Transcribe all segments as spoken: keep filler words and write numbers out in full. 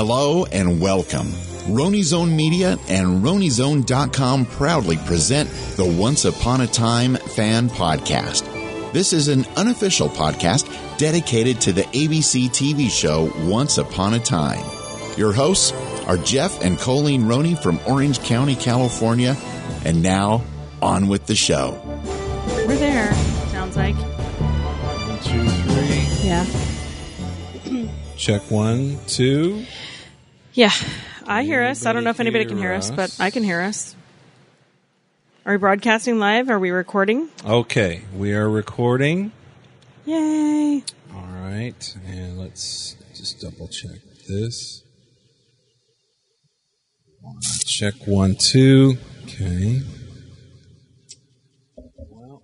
Hello and welcome. Roni Zone Media and Roni Zone dot com proudly present the Once Upon a Time Fan Podcast. This is an unofficial podcast dedicated to the A B C T V show Once Upon a Time. Your hosts are Jeff and Colleen Roney from Orange County, California. And now, on with the show. We're there, sounds like. One, two, three. Yeah. Check one, two. Yeah, I hear us. I don't know if Anybody anybody can hear hear us, us? but I can hear us. Are we broadcasting live? Are we recording? Okay, we are recording. Yay. All right, and let's just double check this. Check one, two. Okay. Well,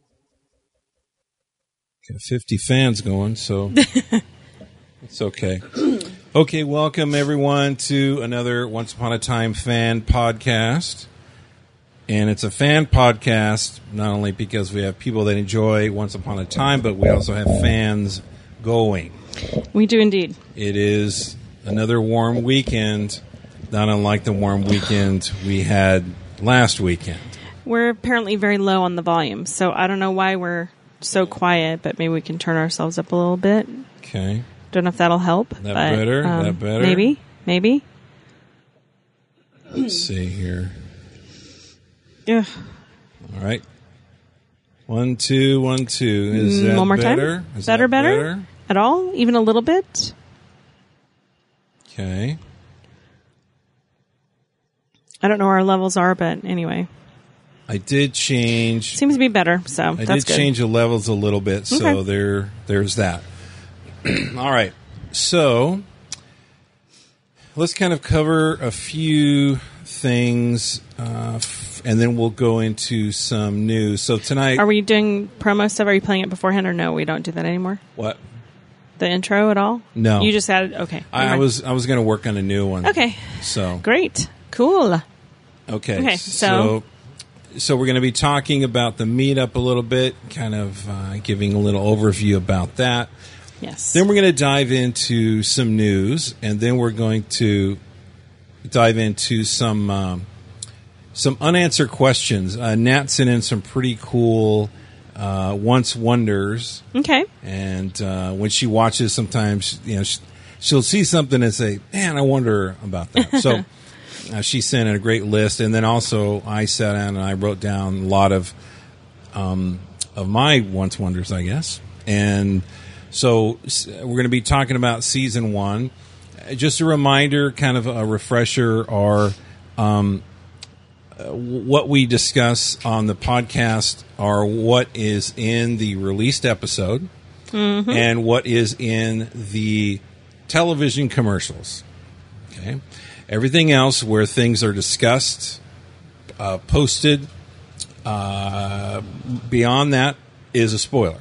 got fifty fans going, so it's okay. Okay, welcome everyone to another Once Upon a Time fan podcast. And it's a fan podcast, not only because we have people that enjoy Once Upon a Time, but we also have fans going. We do indeed. It is another warm weekend, not unlike the warm weekend we had last weekend. We're apparently very low on the volume, so I don't know why we're so quiet, but maybe we can turn ourselves up a little bit. Okay. Don't know if that'll help. That but, better? um, That better? Maybe. Maybe. Let's see here. Ugh. All right. One, two, one, two. Is Mm, that One more better? time. Is better, that better? better? At all? Even a little bit? Okay. I don't know where our levels are, but anyway. I did change. Seems to be better, so I that's did good. change the levels a little bit, so Okay. there, there's that. All right. So let's kind of cover a few things, uh, f- and then we'll go into some news. So tonight, Are we doing promo stuff? Are you playing it beforehand, or no? We don't do that anymore. what? The intro at all? No. You just added. Okay. never I, I mind. was I was going to work on a new one. Okay. So Great. Cool. okay. Okay, So so- so we're going to be talking about the meetup a little bit, kind of uh, giving a little overview about that. Yes. Then we're going to dive into some news, and then we're going to dive into some um, some unanswered questions. Uh, Nat sent in some pretty cool uh, once wonders, Okay. and uh, when she watches, sometimes you know she, she'll see something and say, "Man, I wonder about that." So uh, she sent in a great list, and then also I sat down and I wrote down a lot of um, of my once wonders, I guess, and. So we're going to be talking about season one. Just a reminder, kind of a refresher, are um, uh, what we discuss on the podcast are what is in the released episode Mm-hmm. and what is in the television commercials. Okay, everything else where things are discussed, uh, posted, uh, beyond that is a spoiler.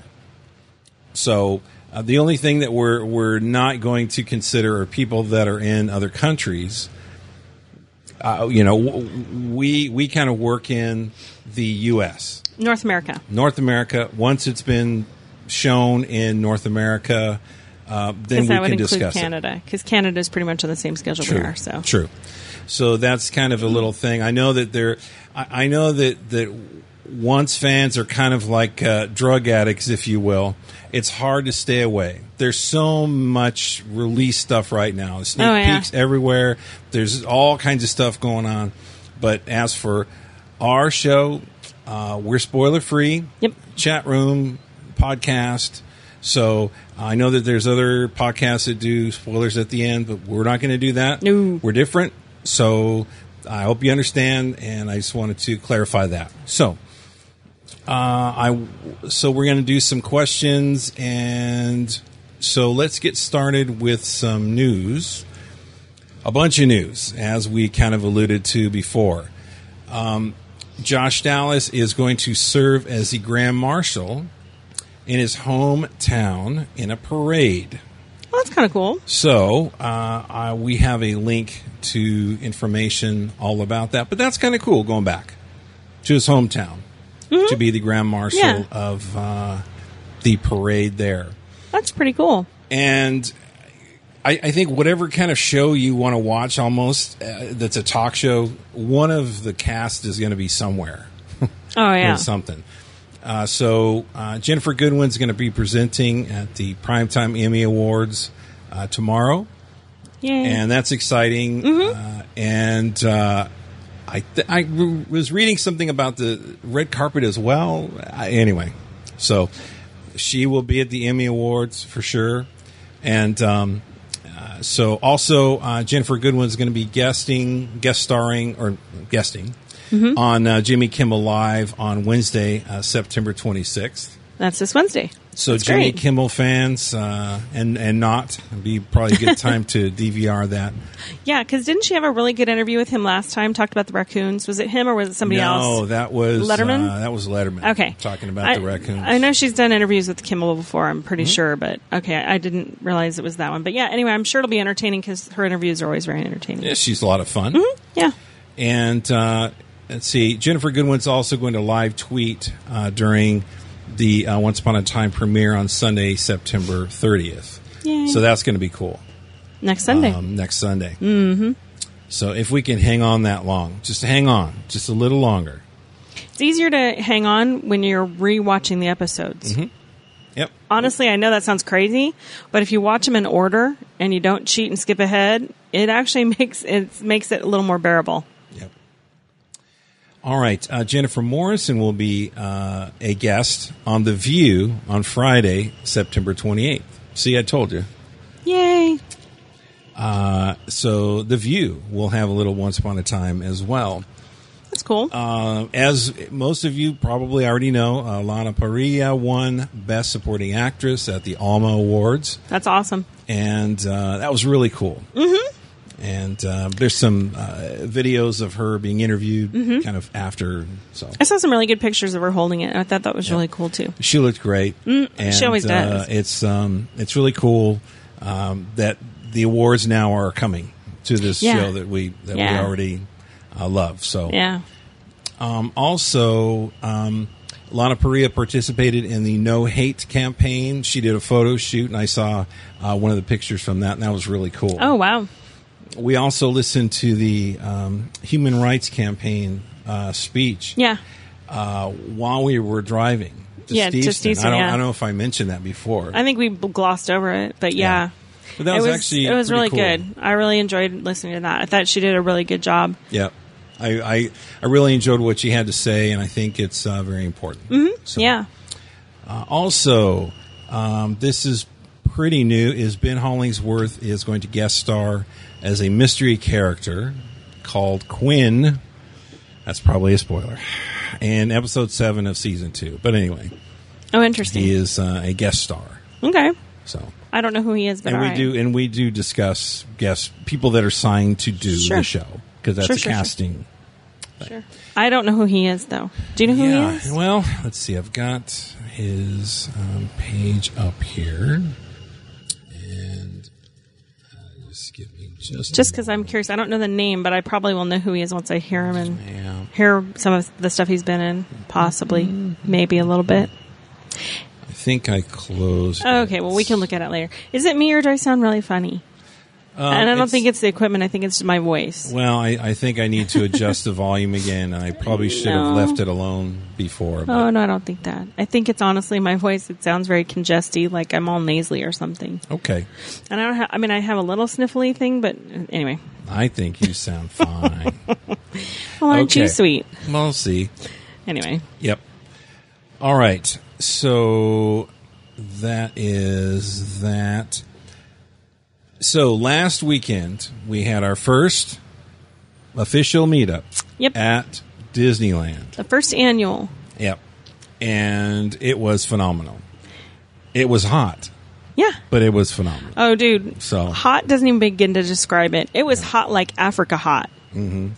So. Uh, the only thing that we're we're not going to consider are people that are in other countries. Uh, you know, w- we we kind of work in the U S North America. North America. Once it's been shown in North America, uh, then Because we that would can include discuss it. Canada. Because Canada is pretty much on the same schedule True. we are. So. True. So that's kind of a little thing. I know that there. I, I know that that once fans are kind of like uh, drug addicts, if you will. It's hard to stay away. There's so much release stuff right now. Sneak Oh, yeah. peeks everywhere. There's all kinds of stuff going on. But as for our show, uh, we're spoiler free. Yep. Chat room, podcast. So I know that there's other podcasts that do spoilers at the end, but we're not going to do that. No. We're different. So I hope you understand, and I just wanted to clarify that. So. Uh, I so we're going to do some questions, and so let's get started with some news. A bunch of news, as we kind of alluded to before. Um, Josh Dallas is going to serve as the Grand Marshal in his hometown in a parade. Well, that's kind of cool. So uh, uh, we have a link to information all about that, but that's kind of cool going back to his hometown. Mm-hmm. To be the Grand Marshal Yeah. of uh, the parade there. That's pretty cool. And I, I think whatever kind of show you want to watch, almost uh, that's a talk show, one of the cast is going to be somewhere. Oh yeah, Or something. Uh, so uh, Jennifer Goodwin's going to be presenting at the Primetime Emmy Awards uh, tomorrow, Yay. and that's exciting. Mm-hmm. Uh, and uh, I th- I w- was reading something about the red carpet as well. I, anyway, so she will be at the Emmy Awards for sure, and um, uh, so also uh, Jennifer Goodwin's going to be guesting, guest starring, or guesting. Mm-hmm. on uh, Jimmy Kimmel Live on Wednesday, uh, September twenty-sixth. That's this Wednesday. So That's Jimmy great. Kimmel fans uh, and and not, it'd be probably a good time to D V R that. Yeah, because didn't she have a really good interview with him last time? Talked about the raccoons. Was it him or was it somebody no, else? No, that was Letterman? Uh, that was Letterman. Okay, talking about I, the raccoons. I know she's done interviews with Kimmel before. I'm pretty Mm-hmm. sure, but okay, I didn't realize it was that one. But yeah, anyway, I'm sure it'll be entertaining because her interviews are always very entertaining. Yeah, she's a lot of fun. Mm-hmm. Yeah. And uh, let's see, Jennifer Goodwin's also going to live tweet uh, during the uh, Once Upon a Time premiere on Sunday, September thirtieth. Yay. So that's going to be cool. Next Sunday. Um, next Sunday. Mm-hmm. So if we can hang on that long, just hang on, just a little longer. It's easier to hang on when you're rewatching the episodes. Mm-hmm. Yep. Honestly, I know that sounds crazy, but if you watch them in order and you don't cheat and skip ahead, it actually makes it makes it a little more bearable. Yep. All right. Uh, Jennifer Morrison will be uh, a guest on The View on Friday, September twenty-eighth. See, I told you. Yay. Uh, so The View will have a little Once Upon a Time as well. That's cool. Uh, as most of you probably already know, uh, Lana Parrilla won Best Supporting Actress at the Alma Awards. That's awesome. And uh, that was really cool. Mm-hmm. And uh, there's some uh, videos of her being interviewed Mm-hmm. kind of after. So I saw some really good pictures of her holding it. I thought that was Yeah. really cool, too. she looked great. Mm, and, she always does. Uh, it's, um, it's really cool um, that the awards now are coming to this Yeah. show that we that Yeah. we already uh, love. So Yeah. Um, also, um, Lana Parrilla participated in the No Hate campaign. She did a photo shoot, and I saw uh, one of the pictures from that, and that was really cool. Oh, wow. We also listened to the um, Human Rights Campaign uh, speech Yeah. uh, while we were driving to Yeah, to Steveston. Steveston, I don't, yeah. I don't know if I mentioned that before. I think we b- glossed over it, but yeah. Yeah. But that it was, was actually it was pretty really cool. good. I really enjoyed listening to that. I thought she did a really good job. Yeah. I, I, I really enjoyed what she had to say, and I think it's uh, very important. Mm-hmm. So, Yeah. Uh, also, um, this is pretty new, is Ben Hollingsworth is going to guest star as a mystery character called Quinn. That's probably a spoiler. In episode seven of season two. But anyway, Oh, interesting. he is uh, a guest star. Okay. So, I don't know who he is, but and we all right. do, and we do discuss guest people that are signed to do Sure. the show because that's Sure, a sure, sure. casting. Sure. I don't know who he is, though. Do you know who Yeah, he is? well, let's see. I've got his um, page up here, and uh, just give me just Just because I'm curious. I don't know the name, but I probably will know who he is once I hear him and yeah. hear some of the stuff he's been in. Possibly. Maybe a little bit. I think I closed. Okay, it. well, we can look at it later. Is it me or do I sound really funny? Um, and I don't think it's the equipment. I think it's my voice. Well, I, I think I need to adjust the volume again, and I probably should No. have left it alone before. But Oh, no, I don't think that. I think it's honestly my voice. It sounds very congesty, like I'm all nasally or something. Okay, And I don't have, I mean, I have a little sniffly thing, but anyway. I think you sound fine. Well, aren't you Okay. sweet? We'll see. Anyway. Yep. All right. So that is that. So last weekend we had our first official meetup Yep. at Disneyland. The first annual. Yep. And it was phenomenal. It was hot, Yeah. but it was phenomenal. Oh, dude. So- hot doesn't even begin to describe it. It was hot like Africa hot. Mm-hmm.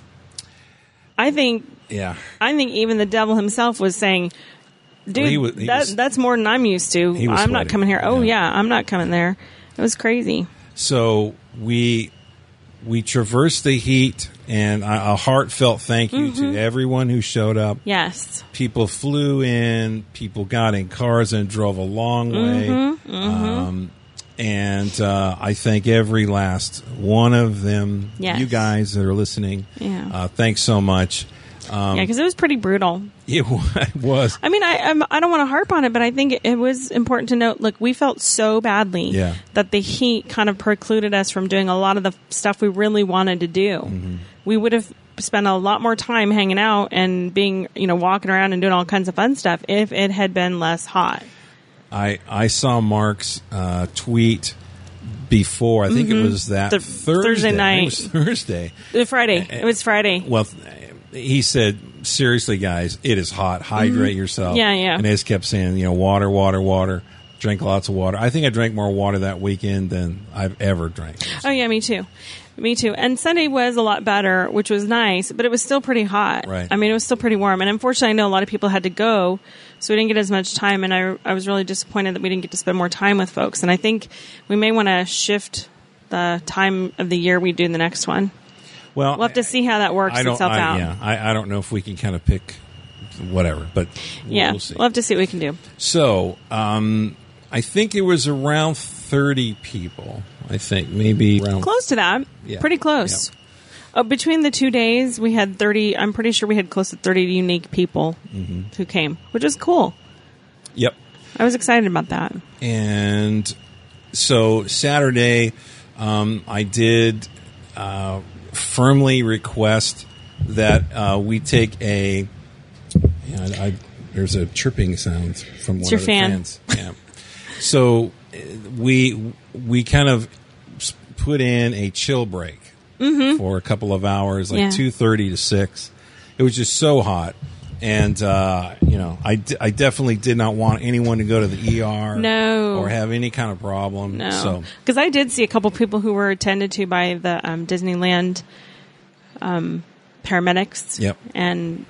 I think. Yeah. I think even the devil himself was saying, "Dude, Well, he was- he that, was- that's more than I'm used to. He was I'm not sweating. coming here. Oh Yeah. yeah, I'm not coming there." It was crazy. So we we traversed the heat, and a, a heartfelt thank you Mm-hmm. to everyone who showed up. Yes. People flew in. People got in cars and drove a long way. Mm-hmm, Um, And uh, I thank every last one of them. Yes. You guys that are listening. Yeah. Uh, thanks so much. Um, yeah, because it was pretty brutal. It was. I mean, I I'm, I don't want to harp on it, but I think it was important to note, look, we felt so badly Yeah. that the heat kind of precluded us from doing a lot of the stuff we really wanted to do. Mm-hmm. We would have spent a lot more time hanging out and being, you know, walking around and doing all kinds of fun stuff if it had been less hot. I I saw Mark's uh, tweet before. I think Mm-hmm. it was that The Thursday. Thursday night. It was Thursday. Uh, Friday. It was Friday. Well, he said, seriously, guys, it is hot. Hydrate yourself. Yeah, yeah. And he just kept saying, you know, water, water, water. Drink lots of water. I think I drank more water that weekend than I've ever drank. Oh, yeah, me too. Me too. And Sunday was a lot better, which was nice, but it was still pretty hot. Right. I mean, it was still pretty warm. And unfortunately, I know a lot of people had to go, so we didn't get as much time. And I, I was really disappointed that we didn't get to spend more time with folks. And I think we may want to shift the time of the year we do the next one. Well, We'll have to see how that works I don't, itself I, out. Yeah, I, I don't know if we can kind of pick whatever, but we'll, Yeah, we'll see. we'll have to see what we can do. So, um, I think it was around thirty people. I think maybe around Close to that. Yeah. Pretty close. Uh, between the two days, we had thirty, I'm pretty sure we had close to thirty unique people Mm-hmm. who came, which is cool. Yep. I was excited about that. And so Saturday, um, I did uh, firmly request that uh, we take a. Yeah, I, I, there's a chirping sound from one your of the fan. fans. Yeah. So uh, we we kind of s- put in a chill break for a couple of hours, like Yeah. two thirty to six. It was just so hot. And, uh, you know, I, d- I definitely did not want anyone to go to the E R No. or have any kind of problem. No, So, because I did see a couple people who were attended to by the um, Disneyland um, paramedics Yep. and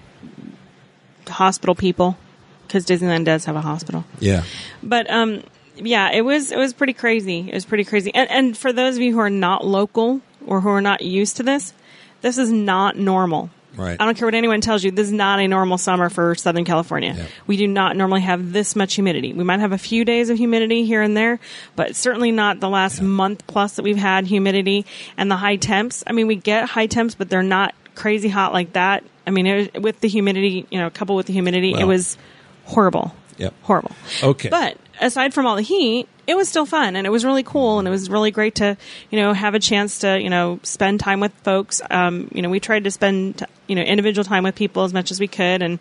hospital people, because Disneyland does have a hospital. yeah. But um, yeah, it was it was pretty crazy. It was pretty crazy. And, and for those of you who are not local or who are not used to this, this is not normal. Right. I don't care what anyone tells you. This is not a normal summer for Southern California. Yep. We do not normally have this much humidity. We might have a few days of humidity here and there, but certainly not the last month plus that we've had humidity and the high temps. I mean, we get high temps, but they're not crazy hot like that. I mean, it was, with the humidity, you know, coupled with the humidity, Well. it was horrible. Yep. Horrible. Okay. But aside from all the heat, it was still fun and it was really cool and it was really great to, you know, have a chance to, you know, spend time with folks. Um, you know, we tried to spend, you know, individual time with people as much as we could, and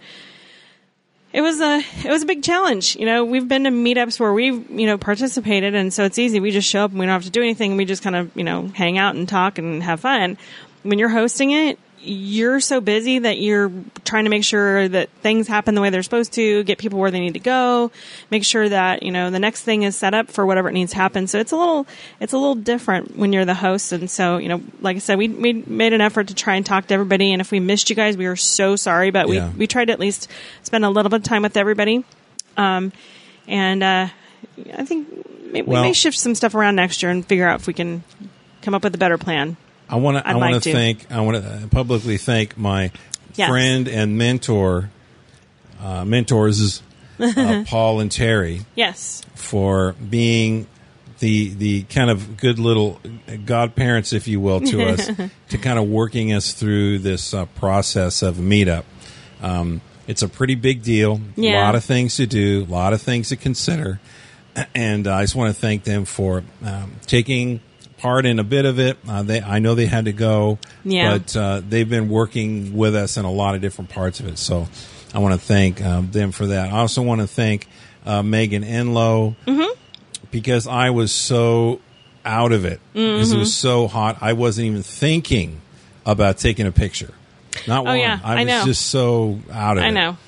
it was a it was a big challenge. You know, we've been to meetups where we've, you know, participated, and so it's easy. We just show up and we don't have to do anything. We just kind of, you know, hang out and talk and have fun. When you're hosting it, you're so busy that you're trying to make sure that things happen the way they're supposed to, get people where they need to go, make sure that, you know, the next thing is set up for whatever it needs to happen. So it's a little, it's a little different when you're the host. And so, you know, like I said, we, we made an effort to try and talk to everybody. And if we missed you guys, we are so sorry, but Yeah. we, we tried to at least spend a little bit of time with everybody. Um, and, uh, I think maybe Well- we may shift some stuff around next year and figure out if we can come up with a better plan. I want to. I I'd want like to to. thank. I want to publicly thank my Yes. friend and mentor, uh, mentors, uh, Paul and Terry, Yes. for being the the kind of good little godparents, if you will, to us, to kind of working us through this uh, process of a meetup. Um, it's a pretty big deal. Yeah. A lot of things to do. A lot of things to consider, and uh, I just want to thank them for um, taking part in a bit of it. Uh, they, I know they had to go, Yeah. but uh, they've been working with us in a lot of different parts of it. So I want to thank um, them for that. I also want to thank uh, Megan Enlow, Mm-hmm. because I was so out of it. Because Mm-hmm. it was so hot. I wasn't even thinking about taking a picture. Not Oh, one. yeah, I I was know. just so out of it. I know.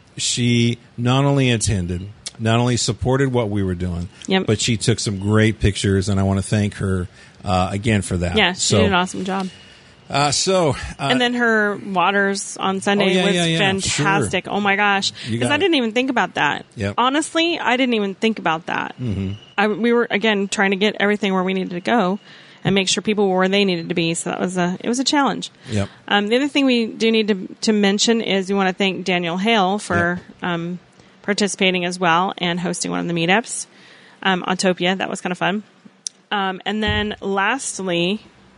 She not only attended, not only supported what we were doing, Yep. but she took some great pictures, and I want to thank her uh, again for that. Yeah, she so, did an awesome job. Uh, so, uh, And then her waters on Sunday Oh, yeah, was yeah, yeah, fantastic. Oh my gosh. You Because got I it. didn't even think about that. Yep. Honestly, I didn't even think about that. Mm-hmm. I, we were, again, trying to get everything where we needed to go and make sure people were where they needed to be. So that was a, it was a challenge. Yep. Um, the other thing we do need to, to mention is we want to thank Daniel Hale for um, participating as well and hosting one of the meetups. Um, Autopia, that was kind of fun. Um, and then lastly,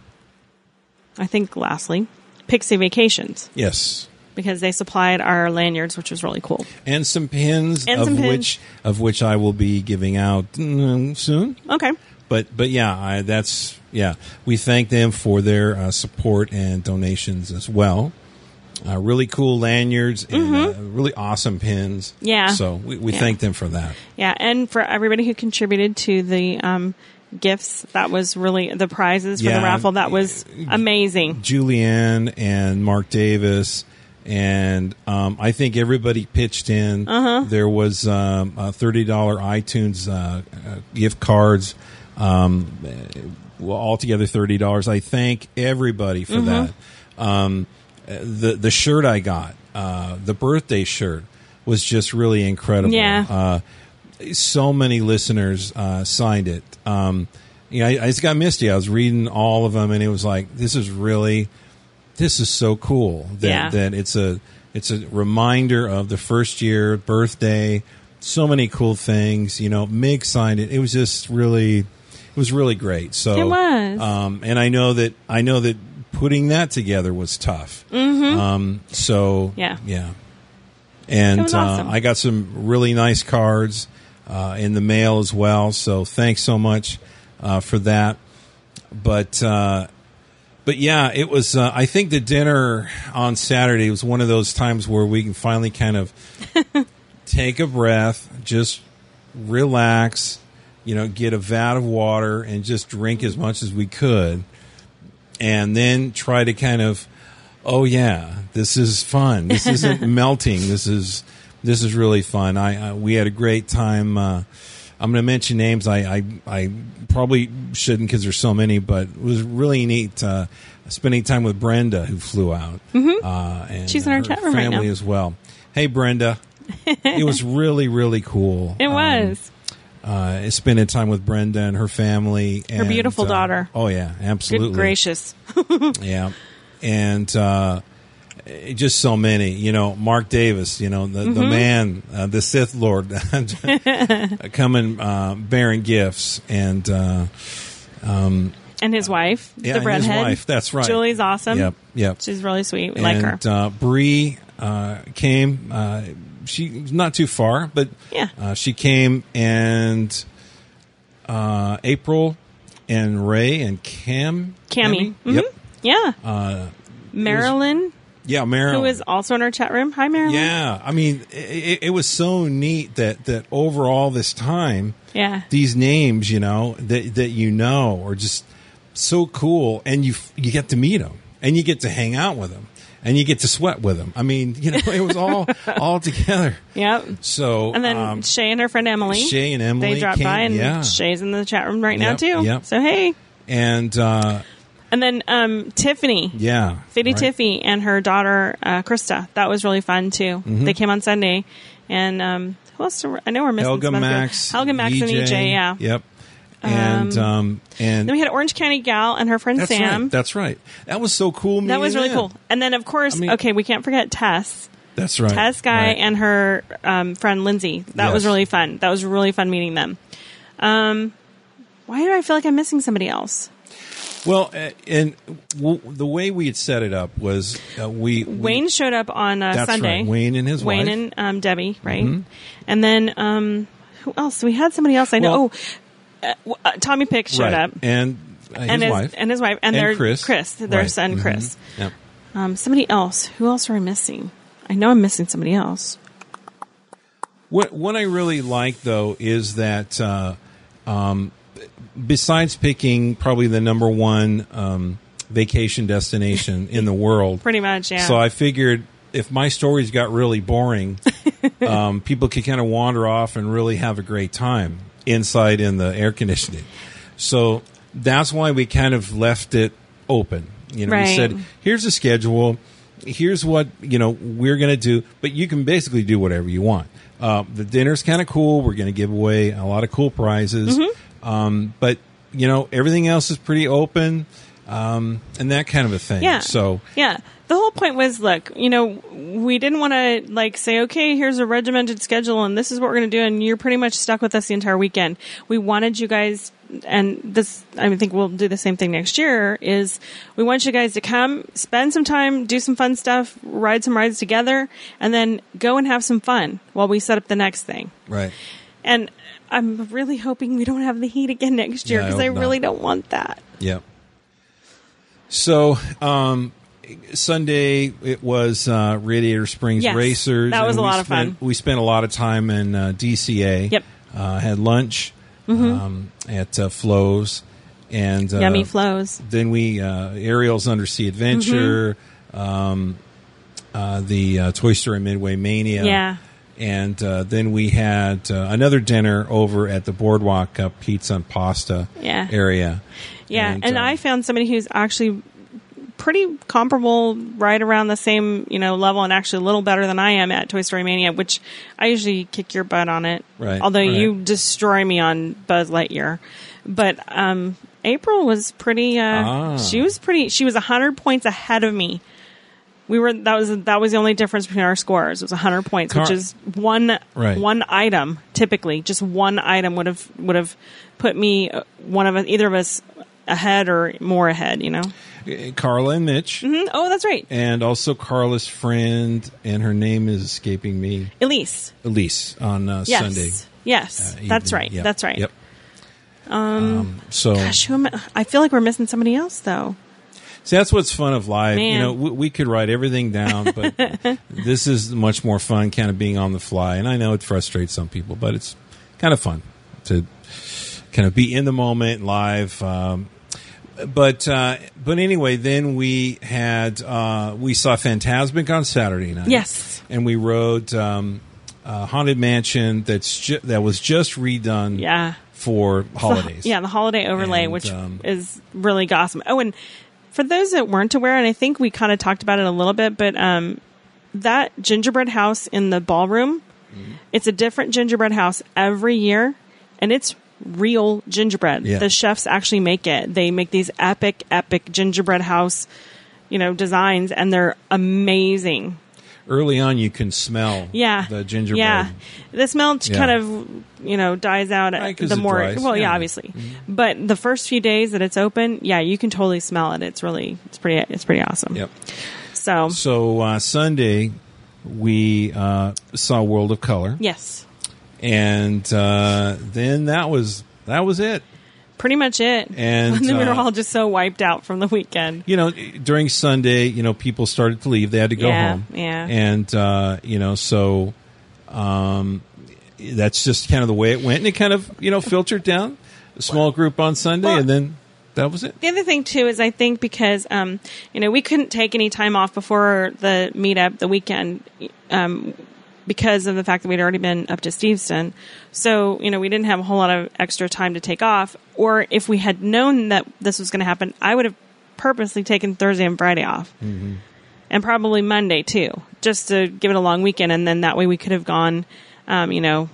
I think lastly, Pixie Vacations. Yes. Because they supplied our lanyards, which was really cool. And some pins, And of some pins. which of which I will be giving out mm, soon. Okay. But but yeah, I, that's yeah. We thank them for their uh, support and donations as well. Uh, really cool lanyards and Mm-hmm. uh, really awesome pins. Yeah. So we, we Yeah. thank them for that. Yeah, and for everybody who contributed to the um, gifts, that was really the prizes for Yeah. the raffle. That was amazing. Julianne and Mark Davis. And um, I think everybody pitched in. Uh-huh. There was um, a thirty dollars iTunes uh, uh, gift cards. Um, well, altogether thirty dollars. I thank everybody for Mm-hmm. that. Um, the the shirt I got, uh, the birthday shirt, was just really incredible. Yeah. Uh, so many listeners uh, signed it. Um, you know, I, I just got misty. I was reading all of them, and it was like, this is really, this is so cool that Yeah. that it's a it's a reminder of the first year birthday. So many cool things. You know, Mig signed it. It was just really, it was really great. So It was. um, and I know that I know that putting that together was tough. Mm-hmm. Um, so Yeah. yeah. And It was awesome. uh, I got some really nice cards uh, in the mail as well. So thanks so much uh, for that. But uh, but yeah, it was. Uh, I think the dinner on Saturday was one of those times where we can finally kind of take a breath, just relax, you know, get a vat of water and just drink as much as we could, and then try to kind of, oh yeah, this is fun. This isn't melting. This is this is really fun. I, I we had a great time. Uh, I'm going to mention names. I I, I probably shouldn't because there's so many, but it was really neat uh, spending time with Brenda, who flew out. Mm-hmm. Uh, and She's in our her chat room right family now. as well. Hey, Brenda. It was really really cool. It Um, was. uh, spending time with Brenda and her family. Her and, beautiful uh, daughter. Oh yeah, absolutely. Good gracious. Yeah, and uh, just so many. You know, Mark Davis. You know, the Mm-hmm. the man, uh, the Sith Lord, coming uh, bearing gifts, and uh, And his wife, yeah, the and redhead. his wife. That's right. Julie's awesome. Yep, yep. She's really sweet. We like her. And uh, Bree uh, came. Uh, she's not too far, but Yeah. uh, she came, and uh, April and Ray and Cam. Cammy. Mhm. Yep. Yeah. Uh, Marilyn, yeah, Marilyn. who is also in our chat room. Hi, Marilyn. Yeah, I mean, it, it was so neat that that over all this time, Yeah. these names, you know, that that you know, are just so cool, and you you get to meet them, and you get to hang out with them, and you get to sweat with them. I mean, you know, it was all all together. Yep. So And then um, Shay and her friend Emily. Shay and Emily They dropped came, by, and yeah. Shay's in the chat room right now, Yep, too. yep. So, hey. and uh, And then um, Tiffany. yeah, Fitty right. Tiffy and her daughter, uh, Krista. That was really fun, too. Mm-hmm. They came on Sunday. And um, who else? are- I know we're missing Helga some other Max, people. Helga Max and E J, yeah. Yep, and um, and Then we had Orange County Gal and her friend that's Sam. right. That's right. That was so cool. That was meeting really them. cool. And then, of course, I mean- okay, we can't forget Tess. That's right. Tess Guy Right. and her um, friend Lindsay. That was Yes. really fun. That was really fun meeting them. Um, why do I feel like I'm missing somebody else? Well, uh, and w- the way we had set it up was uh, we, we Wayne showed up on uh, That's Sunday. right. Wayne and his Wayne wife. and um, Debbie, right? And then um, who else? We had somebody else I know. Well- oh, uh, w- uh, Tommy Pick showed right. up. and uh, his and his wife and his wife and, And their Chris. Chris, their Right. son Mhm. Chris. Yep. Um, somebody else. Who else are I missing? I know I'm missing somebody else. What what I really like though is that uh, um, besides picking probably the number one um, vacation destination in the world, Pretty much, yeah. So I figured if my stories got really boring, um, people could kind of wander off and really have a great time inside in the air conditioning. So that's why we kind of left it open. You know, we Right. said, here's a schedule. Here's what, you know, we're going to do. But you can basically do whatever you want. Uh, the dinner's kind of cool. We're going to give away a lot of cool prizes. Mm-hmm. Um, but, you know, everything else is pretty open um, and that kind of a thing. Yeah. So Yeah. the whole point was, look, you know, we didn't want to like say, okay, here's a regimented schedule and this is what we're going to do. And you're pretty much stuck with us the entire weekend. We wanted you guys, and this, I think we'll do the same thing next year, is we want you guys to come, spend some time, do some fun stuff, ride some rides together, and then go and have some fun while we set up the next thing. Right. And I'm really hoping we don't have the heat again next year, because yeah, I, I really don't want that. Yep. So, um, Sunday it was uh, Radiator Springs yes, Racers. That was and a lot spent, of fun. We spent a lot of time in uh, D C A. Yep. Uh, had lunch mm-hmm. um, at uh, Flo's. And, uh, Yummy Flo's. Then we, uh, Ariel's Undersea Adventure, mm-hmm. um, uh, the uh, Toy Story Midway Mania. Yeah. And uh, then we had uh, another dinner over at the Boardwalk uh, Pizza and Pasta yeah. area. Yeah, and, and um, I found somebody who's actually pretty comparable, right around the same, you know, level, and actually a little better than I am at Toy Story Mania, which I usually kick your butt on it. Right. Although right. you destroy me on Buzz Lightyear. But um, April was pretty, uh, ah. she was pretty, she was one hundred points ahead of me. We were, that was, that was the only difference between our scores. It was one hundred points, Car- which is one, right. one item, typically. Just one item would have, would have put me, uh, one of us, either of us, ahead or more ahead, you know? Carla and Mitch. Mm-hmm. Oh, that's right. And also Carla's friend, and her name is escaping me. Elise. Elise on uh, yes. Sunday. Yes, uh, that's evening. right. Yep. That's right. Yep. Um, um, so, gosh, who am I? I feel like we're missing somebody else, though. See, that's what's fun of live. Man. You know, we, we could write everything down, but this is much more fun, kind of being on the fly. And I know it frustrates some people, but it's kind of fun to kind of be in the moment, live. Um, but uh, but anyway, then we had uh, we saw Fantasmic on Saturday night. Yes, and we rode um, uh, Haunted Mansion. That's ju- that was just redone. Yeah. For holidays. The, yeah, the holiday overlay, and, which um, is really awesome. Oh, and for those that weren't aware, and I think we kind of talked about it a little bit, but um, that gingerbread house in the ballroom, mm-hmm. it's a different gingerbread house every year, and it's real gingerbread. Yeah. The chefs actually make it. They make these epic, epic gingerbread house, you know, designs, and they're amazing. Early on, you can smell yeah. the gingerbread. Yeah, the smell Yeah. kind of, you know, dies out right, the more. dries. Well, yeah, yeah obviously, mm-hmm. but the first few days that it's open, yeah, you can totally smell it. It's really, it's pretty, it's pretty awesome. Yep. So, so uh, Sunday we uh, saw World of Color. Yes. And uh, then that was that was it. Pretty much it. And, and then we were uh, all just so wiped out from the weekend. You know, during Sunday, you know, people started to leave. They had to go yeah, home. Yeah. And, uh, you know, so um, that's just kind of the way it went. And it kind of, you know, filtered down. A small group on Sunday, well, and then that was it. The other thing, too, is I think because, um, you know, we couldn't take any time off before the meetup, the weekend, um, because of the fact that we'd already been up to Steveston. So, you know, we didn't have a whole lot of extra time to take off. Or if we had known that this was going to happen, I would have purposely taken Thursday and Friday off. Mm-hmm. And probably Monday, too, just to give it a long weekend. And then that way we could have gone, um, you know,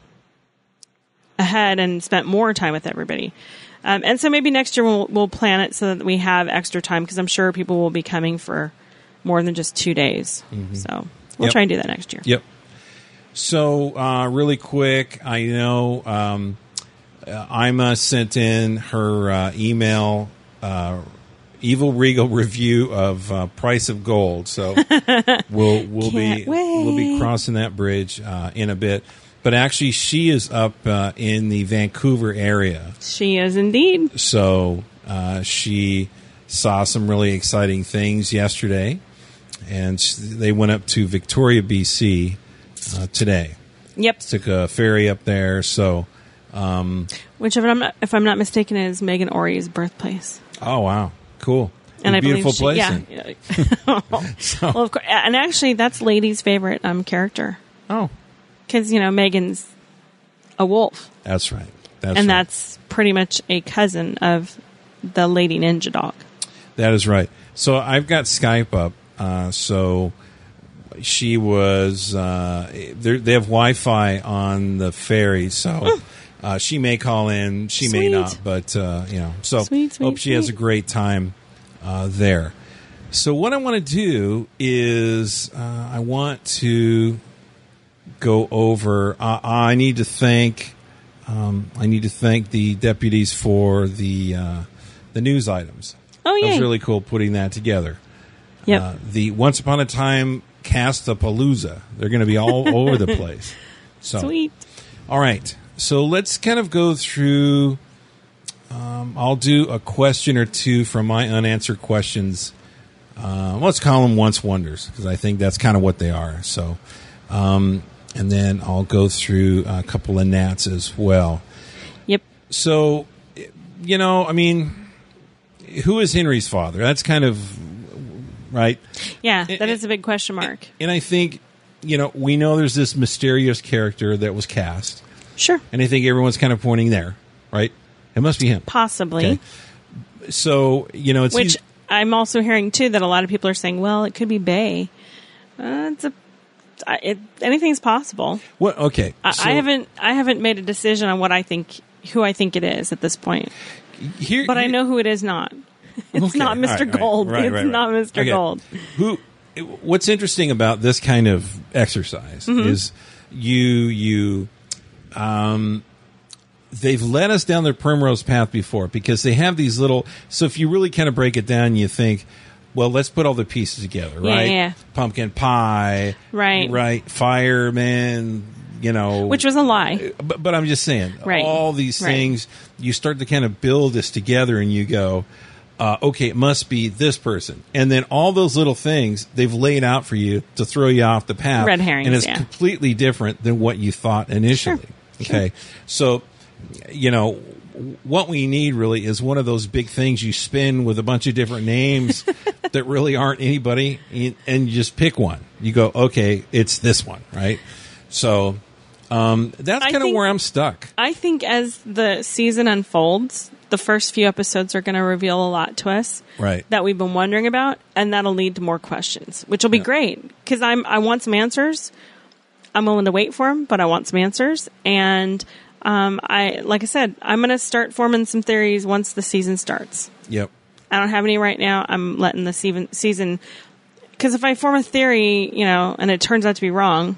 ahead and spent more time with everybody. Um, and so maybe next year we'll, we'll plan it so that we have extra time, because I'm sure people will be coming for more than just two days. Mm-hmm. So we'll yep. try and do that next year. Yep. So, uh, really quick, I know um, uh, Ima sent in her uh, email uh, Evil Regal review of uh, Price of Gold. So we'll we'll Can't be wait. we'll be crossing that bridge uh, in a bit. But actually, she is up uh, in the Vancouver area. She is indeed. So uh, she saw some really exciting things yesterday, and they went up to Victoria, B C uh, today. Yep. Took a ferry up there. So, um, which if I'm not, if I'm not mistaken, is Megan Ori's birthplace. Oh wow, cool! And a I beautiful believe she, place. Yeah. so, well, of course, and actually, that's Lady's favorite um, character. Oh, because you know Megan's a wolf. That's right. That's and right. that's pretty much a cousin of the Lady Ninja Dog. That is right. So I've got Skype up. Uh, so she was. Uh, they have Wi-Fi on the ferry, so uh, she may call in. She Sweet. may not, but uh, you know. So sweet, sweet, hope she has a sweet. great time uh, there. So what I want to do is uh, I want to go over. Uh, I need to thank. Um, I need to thank the deputies for the uh, the news items. Oh yeah, it was really cool putting that together. Yep. Uh, the Once Upon a Time Cast-a-Palooza. They're going to be all over the place. So, sweet. All right. So let's kind of go through. Um, I'll do a question or two from my unanswered questions. Uh, let's call them Once Wonders, because I think that's kind of what they are. So, um, and then I'll go through a couple of Nats as well. Yep. So, you know, I mean, who is Henry's father? That's kind of right. Yeah, and, that is a big question mark. And I think, you know, we know there's this mysterious character that was cast. Sure. And I think everyone's kind of pointing there, right? It must be him. Possibly. Okay. So, you know, it's Which easy- I'm also hearing, too, that a lot of people are saying, well, it could be Bay. Uh, it's a, it, anything's possible. What? Okay. I, so I haven't I haven't made a decision on what I think, who I think it is at this point. here, But I here- know who it is not. It's Okay. not Mister All right, Gold. right, it's right, right. not Mister Okay. Gold. Who? What's interesting about this kind of exercise Mm-hmm. is you you um they've led us down the primrose path before, because they have these little. So if you really kind of break it down, you think, well, let's put all the pieces together, Yeah, right? yeah. Pumpkin pie, Right. right? Fireman, you know, Which was a lie. But, but I'm just saying, Right. all these Right. things, you start to kind of build this together, and you go, uh, okay, it must be this person. And then all those little things they've laid out for you to throw you off the path. Red herrings, And it's yeah. completely different than what you thought initially. Sure. Okay. So, you know, what we need really is one of those big things you spin with a bunch of different names that really aren't anybody, and you just pick one. You go, okay, it's this one, right? So um, that's I kind of think- where I'm stuck. I think as the season unfolds, the first few episodes are going to reveal a lot to us Right. that we've been wondering about, and that'll lead to more questions, which will be Yeah. great because I'm I want some answers. I'm willing to wait for them, but I want some answers. And um, I, like I said, I'm going to start forming some theories once the season starts. Yep. I don't have any right now. I'm letting the season season because if I form a theory, you know, and it turns out to be wrong,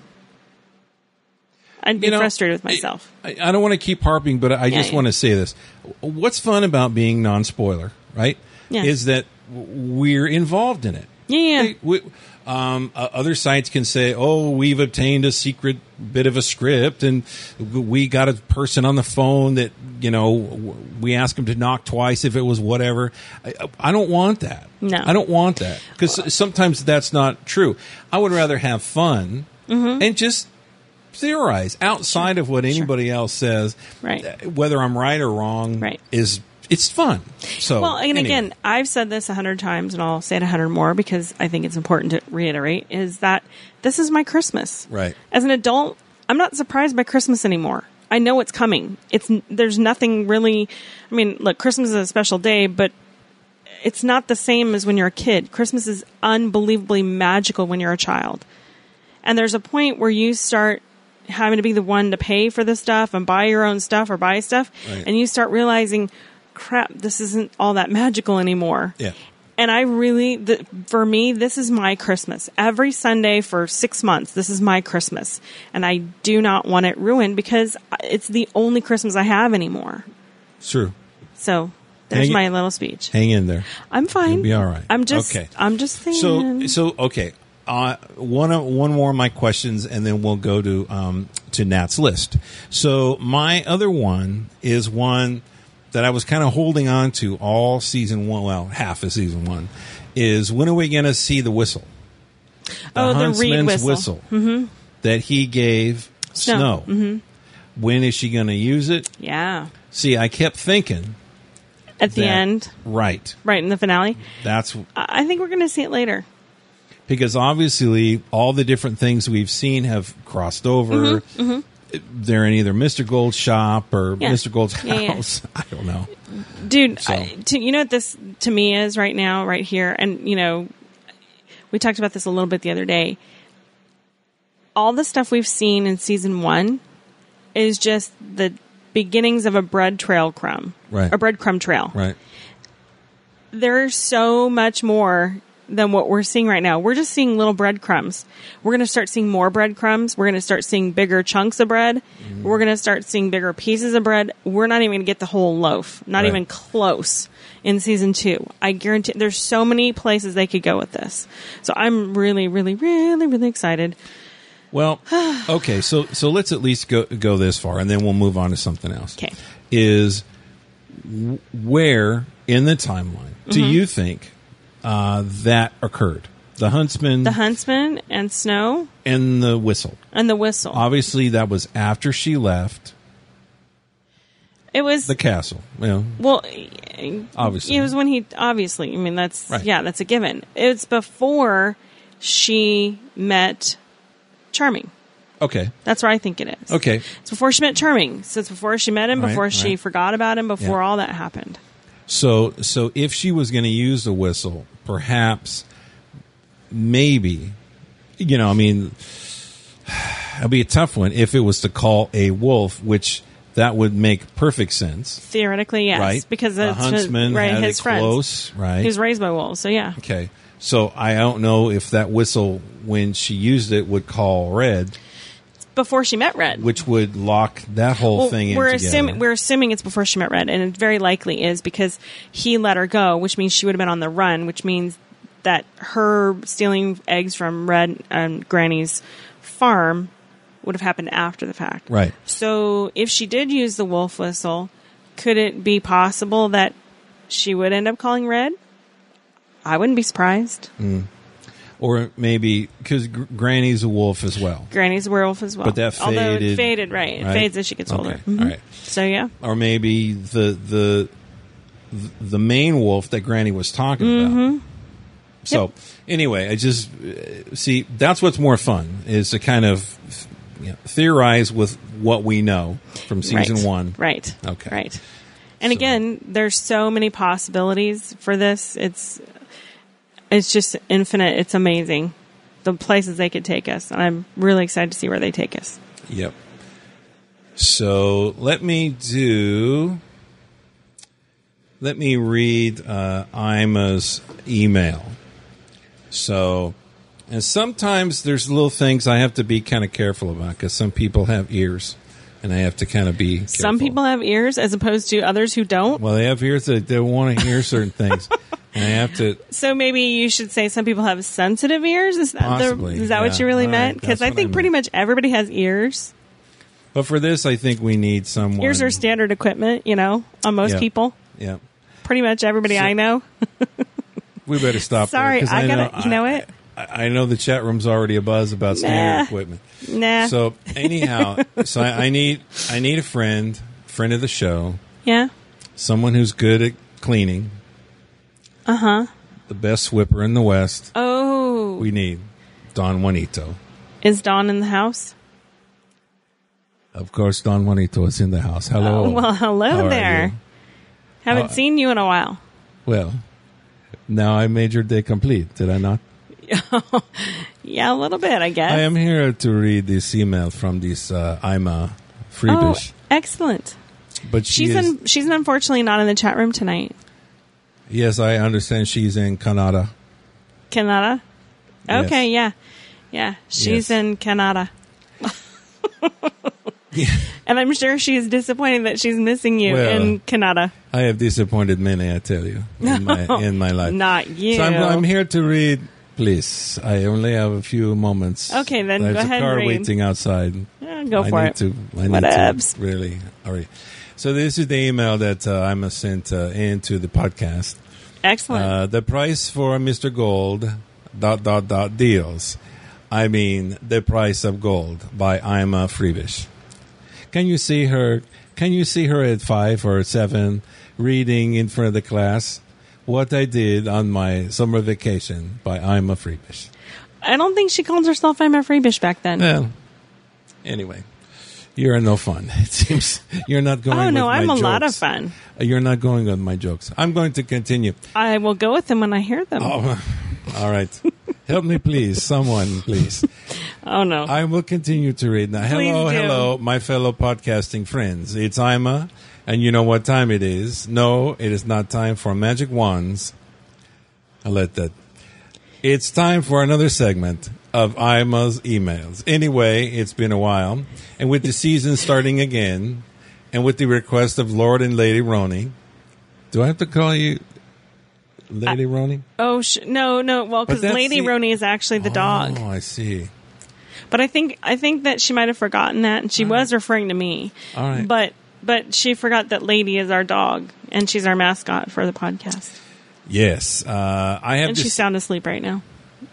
I'd be You know, frustrated with myself. I, I don't want to keep harping, but I Yeah, just yeah. want to say this. What's fun about being non-spoiler, right? Yeah. Is that we're involved in it. Yeah, yeah. Hey, we, um, uh, other sites can say, "Oh, we've obtained a secret bit of a script, and we got a person on the phone that you know w- we asked him to knock twice if it was whatever." I, I don't want that. No. I don't want that, because sometimes that's not true. I would rather have fun Mm-hmm. and just theorize outside of what anybody else says. Right. Uh, Whether I'm right or wrong, Right. is it's fun. So Well, and anyway. again, I've said this a hundred times, and I'll say it a hundred more because I think it's important to reiterate: is that this is my Christmas. Right. As an adult, I'm not surprised by Christmas anymore. I know it's coming. It's there's nothing really. I mean, look, Christmas is a special day, but it's not the same as when you're a kid. Christmas is unbelievably magical when you're a child, and there's a point where you start having to be the one to pay for the stuff and buy your own stuff or buy stuff, Right. and you start realizing, crap, this isn't all that magical anymore. Yeah. And I really, the, for me, this is my Christmas. Every Sunday for six months, this is my Christmas. And I do not want it ruined because it's the only Christmas I have anymore. It's true. So there's Hang it- my little speech. Hang in there. I'm fine. You'll be all right. I'm just, Okay. I'm just So, saying. so okay. Uh, one of, one more of my questions, and then we'll go to um, to Nat's list. So my other one is one that I was kind of holding on to all season one, well, half of season one, is when are we going to see the whistle? Oh, the Reed Huntsman's whistle. Mm-hmm. that he gave Snow. Snow. Mm-hmm. When is she going to use it? Yeah. See, I kept thinking At the that- end, right. right in the finale. That's I I think we're going to see it later. because obviously all the different things we've seen have crossed over. They're in either Mister Gold's shop or Mm-hmm, Yeah. Mister Gold's Yeah, yeah. house. I don't know. Dude, So- I, to, you know what this to me is right now, right here, and you know, we talked about this a little bit the other day. All the stuff we've seen in season one is just the beginnings of a bread trail crumb, Right. a breadcrumb trail. Right. There's so much more than what we're seeing right now. We're just seeing little breadcrumbs. We're going to start seeing more breadcrumbs. We're going to start seeing bigger chunks of bread. Mm. We're going to start seeing bigger pieces of bread. We're not even going to get the whole loaf. Not right. even close in season two. I guarantee there's so many places they could go with this. So I'm really, really, really, really excited. Well, okay, so so let's at least go go this far, and then we'll move on to something else. Okay. Is where in the timeline do mm-hmm. you think uh, that occurred? The huntsman, the huntsman, and Snow, and the whistle, and the whistle. Obviously, that was after she left. It was the castle. You know, well, obviously, it was when he. Obviously, I mean that's right. yeah, that's a given. It's before she met Charming. Okay. That's where I think it is. Okay. It's before she met Charming. So it's before she met him, right, before she right. forgot about him, before yeah. all that happened. So so if she was going to use the whistle, perhaps, maybe, you know, I mean, it'd be a tough one if it was to call a wolf, which that would make perfect sense. Theoretically, yes. Right? Because the it's huntsman right, had his it friends. close, right? He was raised by wolves, so yeah. Okay. So I don't know if that whistle, when she used it, would call Red. Before she met Red. Which would lock that whole well, thing in we're together. assuming We're assuming it's before she met Red, and it very likely is because he let her go, which means she would have been on the run, which means that her stealing eggs from Red and Granny's farm would have happened after the fact. Right. So if she did use the wolf whistle, could it be possible that she would end up calling Red? I wouldn't be surprised. Mm. Or maybe, because Gr- Granny's a wolf as well. Granny's a werewolf as well. But that faded. Although it faded, right. It right? fades as she gets okay. older. Mm-hmm. All right. So, yeah. Or maybe the the the main wolf that Granny was talking mm-hmm. about. So, yep. anyway, I just, uh, see, that's what's more fun, is to kind of you know, theorize with what we know from season right. one. Right. Okay. Right. And so. again, there's so many possibilities for this. It's it's just infinite. It's amazing. The places they could take us. And I'm really excited to see where they take us. Yep. So let me do, let me read uh, Ima's email. So, and sometimes there's little things I have to be kind of careful about because some people have ears. And I have to kind of be careful. Some people have ears as opposed to others who don't. Well, they have ears that they want to hear certain things. And I have to. So maybe you should say some people have sensitive ears. Is that possibly, the, is that yeah. what you really All meant? Because right, I think I pretty meant. much everybody has ears. But for this, I think we need someone. Ears are standard equipment, you know, on most yeah. people. Yeah. Pretty much everybody so, I know. We better stop. Sorry, there, I, I gotta. know, you know I, what? I know the chat room's already abuzz about standard nah. equipment. Nah. So anyhow, so I, I need I need a friend, friend of the show. Yeah. Someone who's good at cleaning. Uh huh. The best swipper in the West. Oh. We need Don Juanito. Is Don in the house? Of course, Don Juanito is in the house. Hello. Oh, well, hello How there. Haven't How, seen you in a while. Well, now I made your day complete, did I not? Yeah, a little bit, I guess. I am here to read this email from this uh, Ima Freebish. Oh, excellent. But she she's is, in, she's unfortunately not in the chat room tonight. Yes, I understand she's in Canada. Canada? Yes. Okay, yeah. Yeah, she's Yes. in Canada. Yeah. And I'm sure she's disappointed that she's missing you Well, in Canada. I have disappointed many, I tell you, in my, in my life. Not you. So I'm, I'm here to read, please. I only have a few moments. Okay, then There's go ahead a car and read. waiting outside. Yeah, go I for need it. To, I need Whatevs. to really hurry. So this is the email that uh, I'm sent uh, into the podcast. Excellent. Uh, the price for Mister Gold, dot, dot, dot, deals. I mean, the price of gold by Ima Freebish. Can you see her? Can you see her at five or seven reading in front of the class? What I did on my summer vacation by Ima Freebish. I don't think she called herself Ima Freebish back then. Well, anyway, you're no fun. It seems you're not going. Oh no, with I'm my a jokes. lot of fun. You're not going on my jokes. I'm going to continue. I will go with them when I hear them. Oh, all right. Help me, please. Someone, please. Oh, no. I will continue to read now. Please Hello, do. hello, my fellow podcasting friends. It's Ima, and you know what time it is. No, it is not time for magic wands. I'll let that. It's time for another segment of Ima's emails. Anyway, it's been a while, and with the season starting again, and with the request of Lord and Lady Roni, do I have to call you Lady I, Roni? Oh, sh- no, no. Well, because Lady the, Roni is actually the oh, dog. Oh, I see. But I think I think that she might have forgotten that, and she All was right. referring to me. All right. But but she forgot that Lady is our dog, and she's our mascot for the podcast. Yes, uh, I have. And dis- she's sound asleep right now.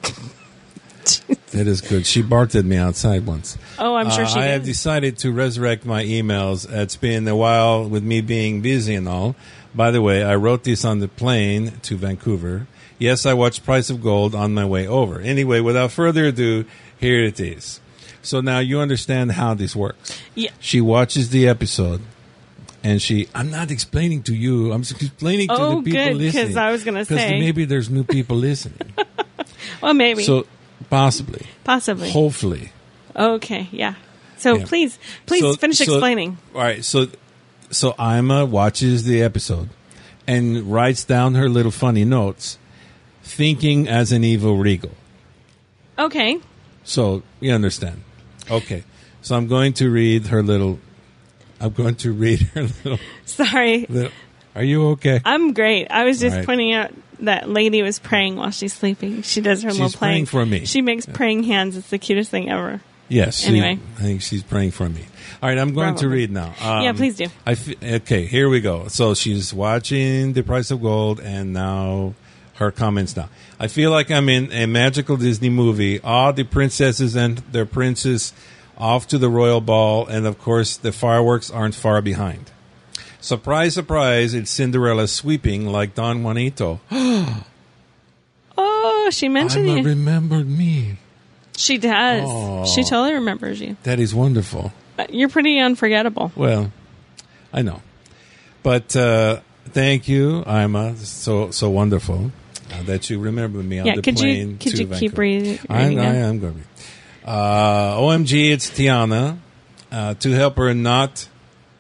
That is good. She barked at me outside once. Oh, I'm sure uh, she I did. have decided to resurrect my emails. It's been a while with me being busy and all. By the way, I wrote this on the plane to Vancouver. Yes, I watched Price of Gold on my way over. Anyway, without further ado, here it is. So now you understand how this works. Yeah. She watches the episode. And she, I'm not explaining to you. I'm explaining to oh, the people good, listening. because I was going to say. Because maybe there's new people listening. Well, maybe. So, possibly. Possibly. Hopefully. Okay, yeah. So, yeah. please, please so, finish so, explaining. All right, so so Ima watches the episode and writes down her little funny notes, thinking as an evil Regal. Okay. So, you understand. Okay. So, I'm going to read her little... I'm going to read her little... Sorry. Little, are you okay? I'm great. I was just right. pointing out that Lady was praying while she's sleeping. She does her she's little playing. praying for me. She makes praying hands. It's the cutest thing ever. Yes. She, anyway. I think she's praying for me. All right, I'm going Probably. to read now. Um, yeah, please do. I f- okay, here we go. So she's watching The Price of Gold, and now her comments now. I feel like I'm in a magical Disney movie. All the princesses and their princes off to the royal ball, and of course the fireworks aren't far behind. Surprise, surprise, it's Cinderella sweeping like Don Juanito. Oh, she mentioned Ima you. remembered me. She does. Oh. She totally remembers you. That is wonderful. You're pretty unforgettable. Well, I know. But uh, thank you, Ima. So so wonderful uh, that you remember me on yeah, the could plane you, could to you Vancouver. keep reading? I, reading I am going to read. Uh, O M G, it's Tiana. Uh, to help her not...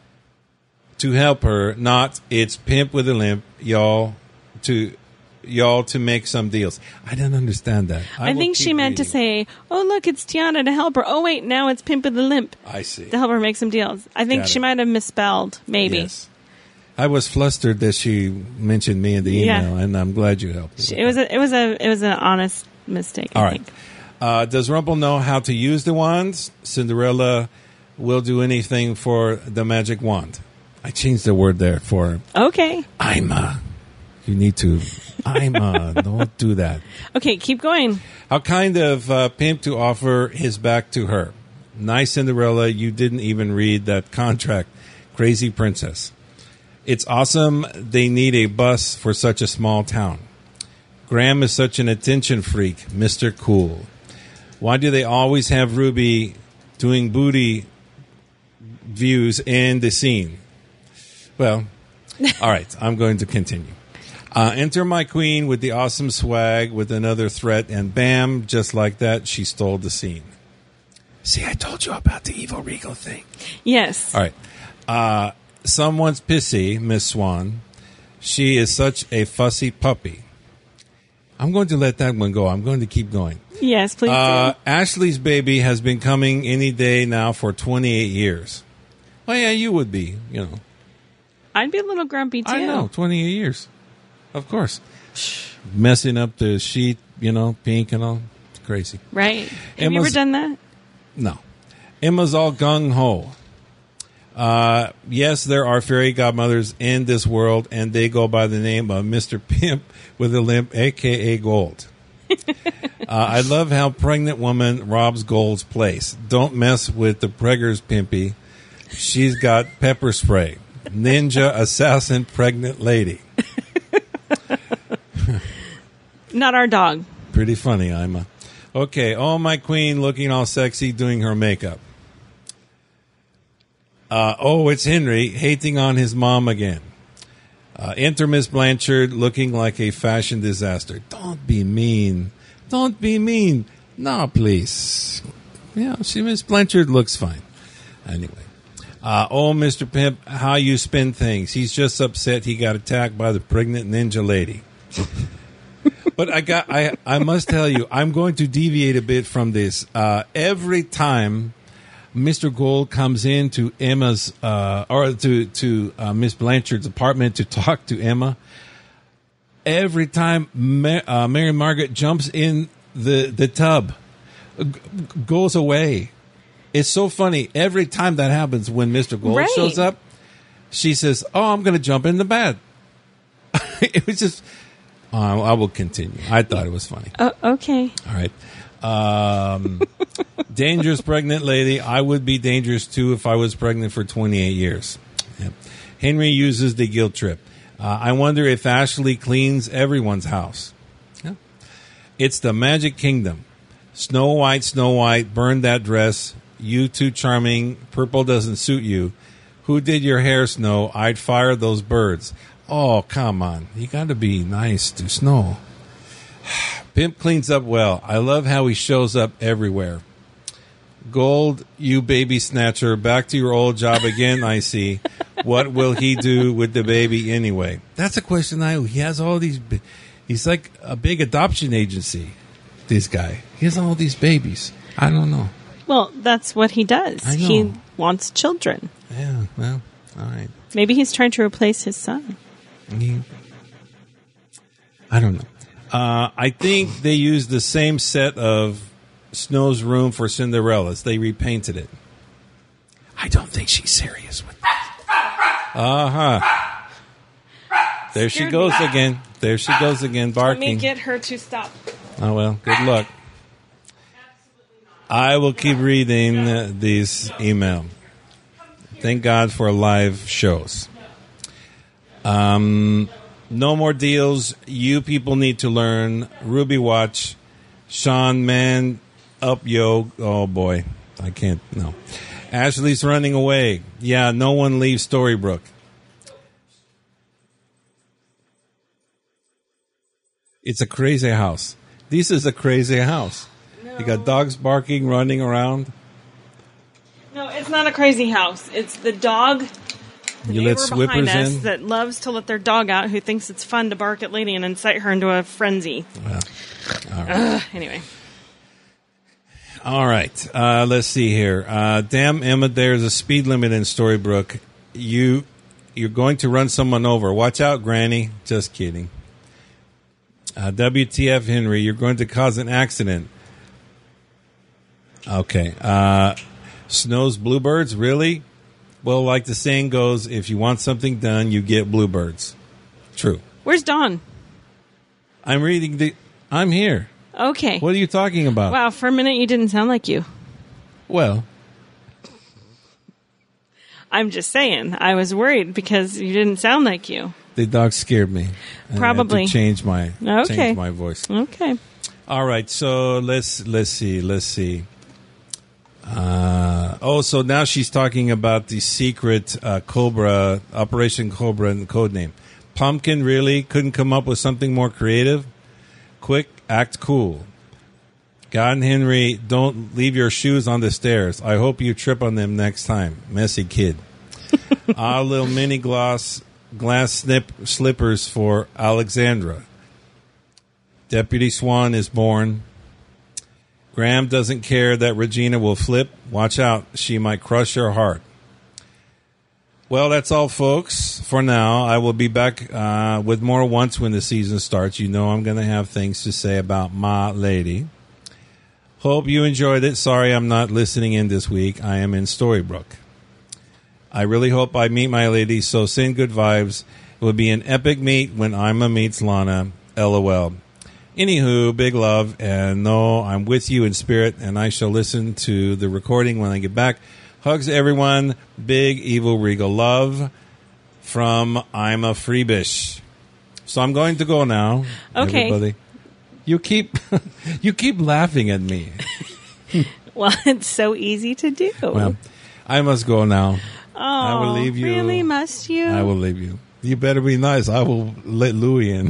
To help her not, it's Pimp with a Limp, y'all, to... Y'all to make some deals. I don't understand that. I, I think she meant reading. to say, oh, look, it's Tiana to help her. Oh, wait, now it's Pimp with the Limp. I see. To help her make some deals. I think Got she it. might have misspelled, maybe. Yes. I was flustered that she mentioned me in the email, Yeah. and I'm glad you helped me. She, it was a, it was a, it was an honest mistake. I All right. think. Uh, does Rumple know how to use the wands? Cinderella will do anything for the magic wand. I changed the word there for Okay. Ima. You need to. Ima, don't do that. Okay, keep going. How kind of uh, pimp to offer his back to her. Nice Cinderella, you didn't even read that contract. Crazy princess. It's awesome they need a bus for such a small town. Graham is such an attention freak, Mister Cool. Why do they always have Ruby doing booty views in the scene? Well, all right, I'm going to continue. Uh, enter my queen with the awesome swag with another threat, and bam, just like that, she stole the scene. See, I told you about the evil Regal thing. Yes. All right. Uh, someone's pissy, Miss Swan. She is such a fussy puppy. I'm going to let that one go. I'm going to keep going. Yes, please Uh, do. Ashley's baby has been coming any day now for twenty-eight years. Well, yeah, you would be, you know. I'd be a little grumpy, too. I know, twenty-eight years. Of course. Messing up the sheet, you know, pink and all. It's crazy. Right. Have Emma's- you ever done that? No. Emma's all gung-ho. Uh, yes, there are fairy godmothers in this world, and they go by the name of Mister Pimp with a Limp, a k a. Gold. uh, I love how pregnant woman robs Gold's place. Don't mess with the preggers, Pimpy. She's got pepper spray. Ninja assassin pregnant lady. Not our dog. Pretty funny, Ima. Okay, oh, my queen looking all sexy doing her makeup. Uh, oh, it's Henry hating on his mom again. Uh, enter Miss Blanchard looking like a fashion disaster. Don't be mean. Don't be mean. No, please. Yeah, she Miss Blanchard looks fine. Anyway. Uh, oh, Mister Pimp, how you spin things. He's just upset he got attacked by the pregnant ninja lady. But I got I I must tell you, I'm going to deviate a bit from this. Uh, every time Mister Gold comes into Emma's uh, or to to uh, Miss Blanchard's apartment to talk to Emma, every time Ma- uh, Mary Margaret jumps in the the tub, g- goes away. It's so funny. Every time that happens, when Mister Gold Right. shows up, she says, "Oh, I'm going to jump in the bed." It was just. Uh, I will continue. I thought it was funny. Oh, okay. All right. Um, dangerous pregnant lady. I would be dangerous too if I was pregnant for twenty-eight years. Yep. Henry uses the guilt trip. Uh, I wonder if Ashley cleans everyone's house. Yeah. It's the Magic Kingdom. Snow White, Snow White, burn that dress. You too charming. Purple doesn't suit you. Who did your hair, Snow? I'd fire those birds. Oh, come on. You got to be nice to Snow. Pimp cleans up well. I love how he shows up everywhere. Gold, you baby snatcher. Back to your old job again, I see. What will he do with the baby anyway? That's a question I... He has all these... He's like a big adoption agency, this guy. He has all these babies. I don't know. Well, that's what he does. I know. He wants children. Yeah, well, all right. Maybe he's trying to replace his son. He, I don't know. Uh, I think they used the same set of Snow's room for Cinderella's. They repainted it. I don't think she's serious with that. Uh-huh. There she Scared goes me. again. There she goes again, Let me barking. get her to stop. Oh, well, good luck. I will keep reading uh, these email. Thank God for live shows. Um, no more deals. You people need to learn. Ruby Watch. Sean, man up, yo. Oh, boy. I can't, no. Ashley's running away. Yeah, no one leaves Storybrooke. It's a crazy house. This is a crazy house. No. You got dogs barking, running around. No, it's not a crazy house. It's the dog... The You let neighbor behind Swippers us in? that loves to let their dog out, who thinks it's fun to bark at Lady and incite her into a frenzy. Well, all right. Ugh, anyway. All right. Uh, let's see here. Uh, damn, Emma, there's a speed limit in Storybrooke. You, you're going to run someone over. Watch out, Granny. Just kidding. Uh, W T F, Henry, you're going to cause an accident. Okay. Uh, Snow's bluebirds? Really? Well, like the saying goes, if you want something done, you get bluebirds. True. Where's Dawn? I'm reading the... I'm here. Okay. What are you talking about? Wow, for a minute you didn't sound like you. Well... I'm just saying. I was worried because you didn't sound like you. The dog scared me. And Probably. I had to change my Okay. change my voice. Okay. All right, so let's let's see, let's see. Uh, oh, so now she's talking about the secret uh, Cobra, Operation Cobra and the code name. Pumpkin really couldn't come up with something more creative? Quick, act cool. God and Henry, don't leave your shoes on the stairs. I hope you trip on them next time. Messy kid. Our little mini gloss glass snip slippers for Alexandra. Deputy Swan is born. Graham doesn't care that Regina will flip. Watch out. She might crush your heart. Well, that's all, folks, for now. I will be back uh, with more once when the season starts. You know I'm going to have things to say about my lady. Hope you enjoyed it. Sorry I'm not listening in this week. I am in Storybrooke. I really hope I meet my lady, so send good vibes. It will be an epic meet when Ima meets Lana. LOL. Anywho, big love, and no, I'm with you in spirit, and I shall listen to the recording when I get back. Hugs, everyone. Big, evil, regal love from I'm a Freebish. So I'm going to go now. Okay. Everybody. You keep you keep laughing at me. Well, it's so easy to do. Well, I must go now. oh, I will leave you. Really, must you? I will leave you. You better be nice. I will let Louie in.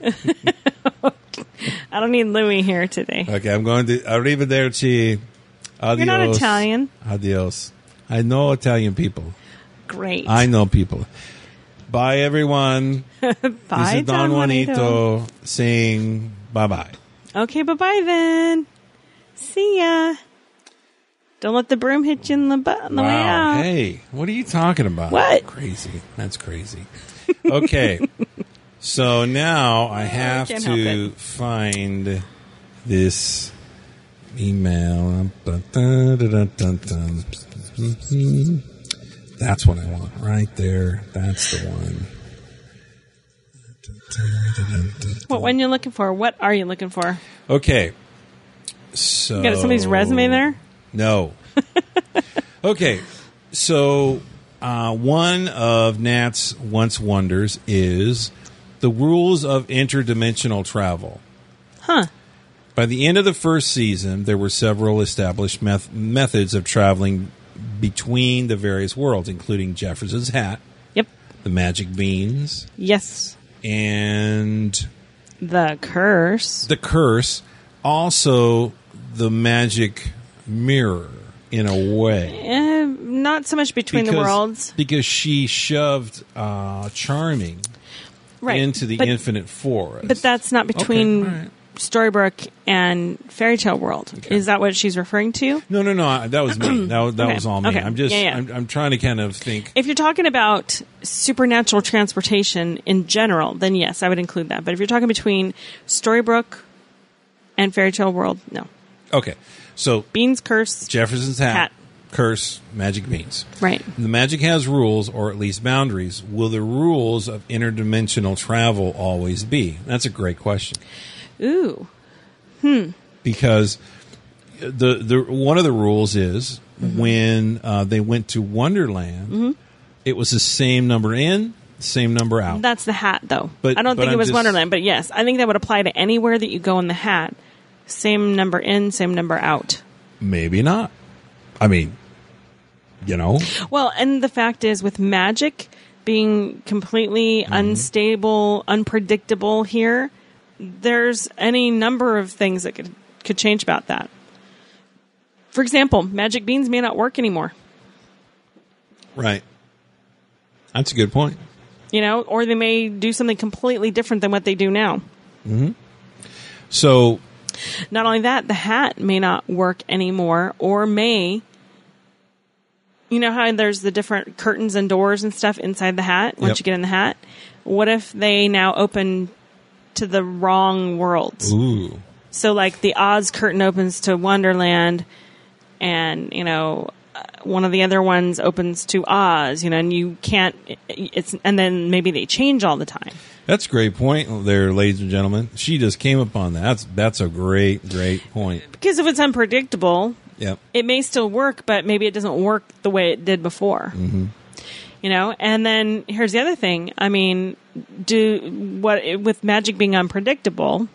I don't need Louie here today. Okay, I'm going to arrivederci. Adios. You're not Italian. Adios. I know Italian people. Great. I know people. Bye, everyone. Bye, This is Don Juanito saying bye-bye. Okay, bye-bye then. See ya. Don't let the broom hit you in the butt on the way Wow. out. Hey, what are you talking about? What? Crazy. That's crazy. Okay. So now I have can't help to it. find this email. That's what I want right there. That's the one. What one you looking for? What are you looking for? Okay. So You got somebody's resume there? No. Okay. So uh, one of Nat's once wonders is the rules of interdimensional travel. Huh. By the end of the first season, there were several established meth- methods of traveling between the various worlds, including Jefferson's hat, Yep. the magic beans, Yes. and The curse. the curse, also the magic mirror in a way. Eh, not so much between the worlds. Because she shoved uh, Charming Right. into the but, Infinite Forest. But that's not between Okay, all right. Storybrooke and Fairy Tale World. Okay. Is that what she's referring to? No, no, no. I- That was me. That, was- that Okay, was all me. okay. I'm just. Yeah, yeah. I'm, I'm trying to kind of think. If you're talking about supernatural transportation in general, then yes, I would include that. But if you're talking between Storybrooke and Fairy Tale World, no. Okay, so Beans curse. Jefferson's hat, Hat. curse, magic beans. Right. The magic has rules, or at least boundaries. Will the rules of interdimensional travel always be? That's a great question. Ooh. Because the the one of the rules is Mm-hmm. when uh, they went to Wonderland, Mm-hmm. it was the same number in, same number out. That's the hat, though. But- I don't but think it I'm was just- Wonderland, but yes, I think that would apply to anywhere that you go in the hat. Same number in, same number out. Maybe not. I mean, you know, Well, and the fact is, with magic being completely Mm-hmm. unstable, unpredictable here, there's any number of things that could, could change about that. For example, magic beans may not work anymore, right? That's a good point. you know, or they may do something completely different than what they do now. So, Not only that, the hat may not work anymore, or may, you know how there's the different curtains and doors and stuff inside the hat once Yep. you get in the hat? What if they now open to the wrong worlds? ooh, So, like, the Oz curtain opens to Wonderland, and, you know, uh, one of the other ones opens to Oz, you know, and you can't, it's, and then maybe they change all the time. that's a great point there, ladies and gentlemen. She just came upon that. That's that's a great, great point. Because if it's unpredictable, Yep. it may still work, but maybe it doesn't work the way it did before. Mm-hmm. You know, and then here's the other thing. I mean, do what with magic being unpredictable,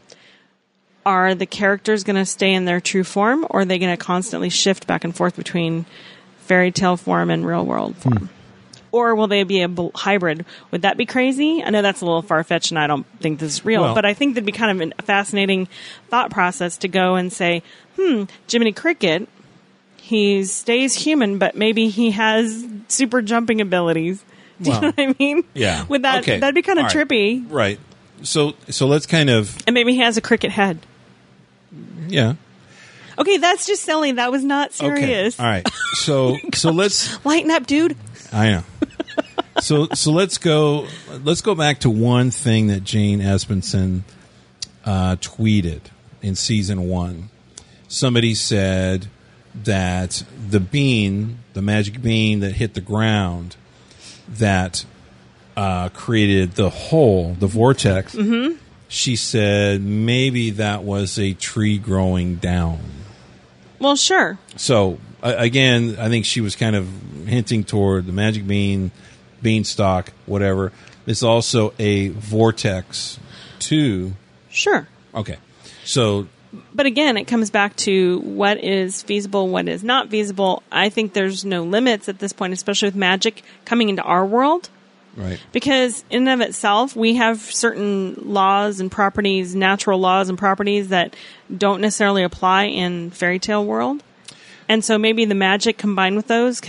are the characters going to stay in their true form, or are they going to constantly shift back and forth between fairy tale form and real world form? Hmm. Or will they be a bl- hybrid? Would that be crazy? I know that's a little far-fetched, and I don't think this is real, Well- but I think that'd be kind of a fascinating thought process to go and say, hmm, Jiminy Cricket, he stays human, but maybe he has super jumping abilities. Do Well, you know what I mean? Yeah. Would that Okay. that'd be kind of All right. trippy? Right. So so let's kind of And maybe he has a cricket head. yeah. Okay, that's just silly. That was not Okay. serious. All right. So so let's Lighten up, dude. I know. So so let's go let's go back to one thing that Jane Espenson uh, tweeted in season one. Somebody said that the bean, the magic bean that hit the ground, that uh, created the hole, the vortex. Mm-hmm. She said maybe that was a tree growing down. Well, sure. So uh, again, I think she was kind of hinting toward the magic bean, beanstalk, whatever. It's also a vortex too. Sure. Okay, so But again, it comes back to what is feasible, what is not feasible. I think there's no limits at this point, especially with magic coming into our world. right, Because in and of itself, we have certain laws and properties, natural laws and properties that don't necessarily apply in fairy tale world. And so maybe the magic combined with those can make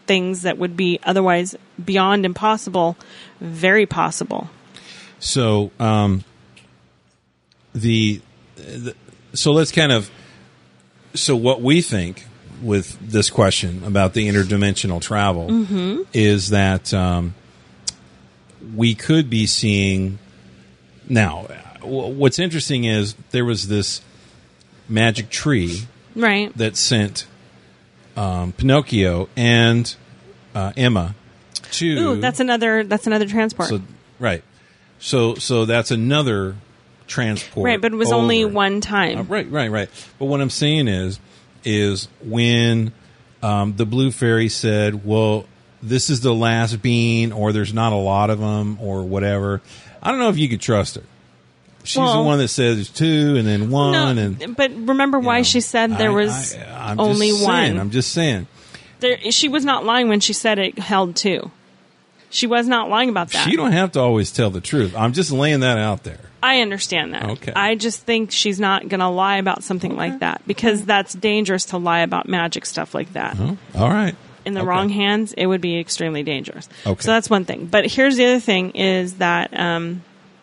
things that would be otherwise beyond impossible very possible. So, um, the, the so let's kind of so what we think with this question about the interdimensional travel mm-hmm. is that um, we could be seeing now. What's interesting is there was this magic tree, right, that sent um, Pinocchio and uh, Emma to. Ooh, that's another. That's another transport. So, right. So, so that's another transport. Right, but it was over. only one time. Uh, right, right, right. But what I'm saying is, is when um, the Blue Fairy said, "Well, this is the last bean," or "There's not a lot of them," or whatever. I don't know if you could trust her. She's well, the one that says there's two and then one. No, and but remember why know, she said there I, was I, I'm only just one. Saying, I'm just saying. There, she was not lying when she said it held two. She was not lying about that. She don't have to always tell the truth. I'm just laying that out there. I understand that. Okay. I just think she's not going to lie about something okay. like that because that's dangerous to lie about magic stuff like that. Oh, all right. In the okay. wrong hands, it would be extremely dangerous. Okay. So that's one thing. But here's the other thing is that... Um,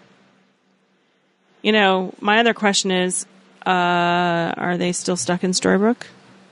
You know, my other question is, uh, are they still stuck in Storybrooke?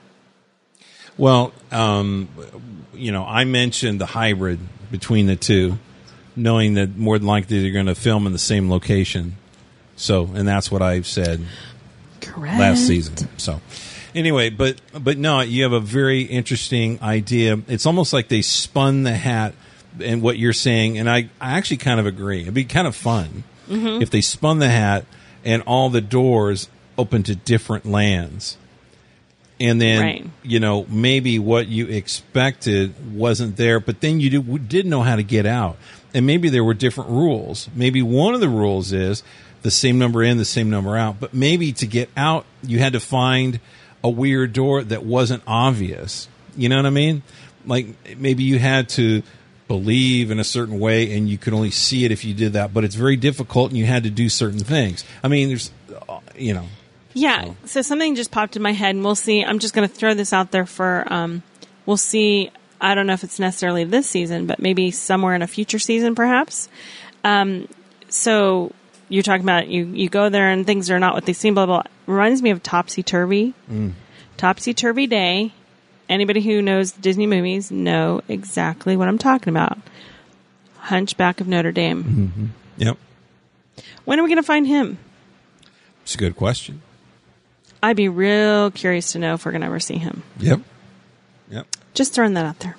Well, um, you know, I mentioned the hybrid between the two, knowing that more than likely they're going to film in the same location. So, and that's what I've said Correct. last season. So, anyway, but but no, you have a very interesting idea. It's almost like they spun the hat, and what you're saying, and I, I actually kind of agree. It'd be kind of fun. Mm-hmm. If they spun the hat and all the doors open to different lands. And then, right. you know, maybe what you expected wasn't there, but then you did, did know how to get out. And maybe there were different rules. Maybe one of the rules is the same number in, the same number out. But maybe to get out, you had to find a weird door that wasn't obvious. You know what I mean? Like maybe you had to believe in a certain way and you could only see it if you did that, but it's very difficult and you had to do certain things. I mean, there's, you know. Yeah, so, so something just popped in my head and we'll see. I'm just going to throw this out there for, um, we'll see. I don't know if it's necessarily this season, but maybe somewhere in a future season perhaps. Um, so you're talking about you, you go there and things are not what they seem, blah, blah, blah. Reminds me of Topsy-Turvy. Mm. Topsy-Turvy Day. Anybody who knows Disney movies know exactly what I'm talking about. Hunchback of Notre Dame. Mm-hmm. Yep. When are we going to find him? It's a good question. I'd be real curious to know if we're going to ever see him. Yep. Yep. Just throwing that out there.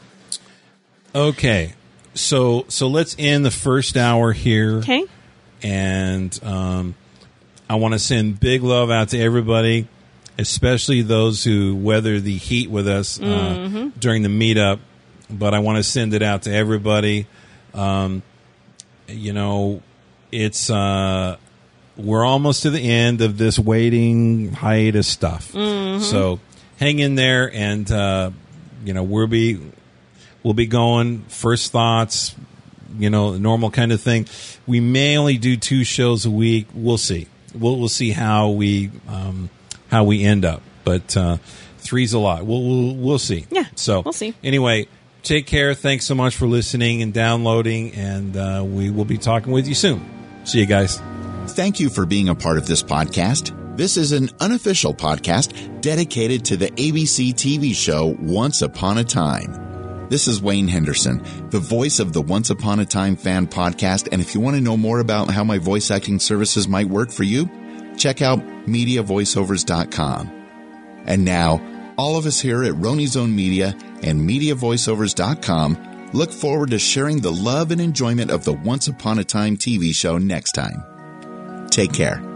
Okay. So so let's end the first hour here. Okay. And um, I want to send big love out to everybody, especially those who weather the heat with us uh, mm-hmm. during the meetup. But I want to send it out to everybody. Um, you know, it's uh, we're almost to the end of this waiting hiatus stuff. Mm-hmm. So hang in there, and uh, you know we'll be we'll be going first thoughts. You know, normal kind of thing. We may only do two shows a week. We'll see. We'll we'll see how we. Um, how we end up, but uh, three's a lot. We'll, we'll we'll see. Yeah, so we'll see. Anyway, take care. Thanks so much for listening and downloading, and uh, we will be talking with you soon. See you guys. Thank you for being a part of this podcast. This is an unofficial podcast dedicated to the A B C T V show Once Upon a Time. This is Wayne Henderson, the voice of the Once Upon a Time fan podcast, and if you want to know more about how my voice acting services might work for you, check out media voiceovers dot com. And now, all of us here at Roni Zone Media and media voiceovers dot com look forward to sharing the love and enjoyment of the Once Upon a Time T V show next time. Take care.